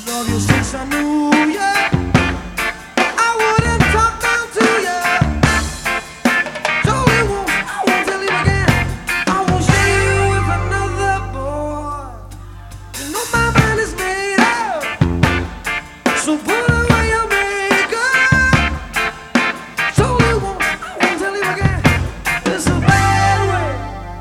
Love you since I knew you. I wouldn't talk down to you. Told you once, I won't tell you again. I won't share you with another boy. You know my mind is made up, so put away your makeup. Told you once, I won't tell you again. It's a bad way.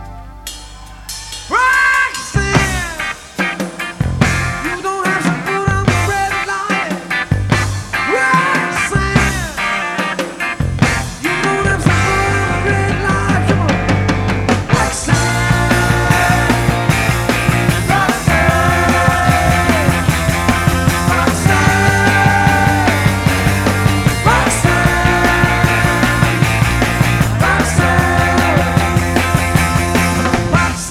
Roxanne, you don't have to put on the red light. Roxanne, you don't have to put on the red light. Come on, Roxanne, Roxanne, Roxanne, Roxanne, Roxanne,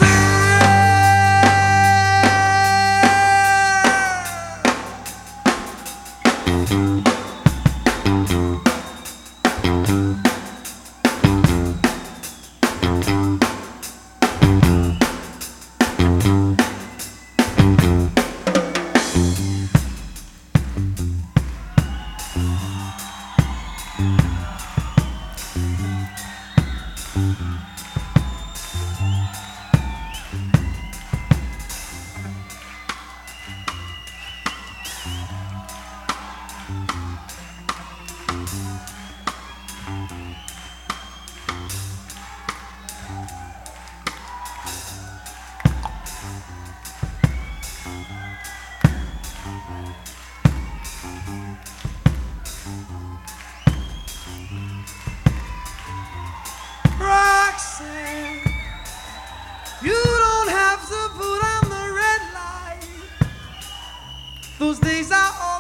Roxanne, you don't have to put on the red light. Those days are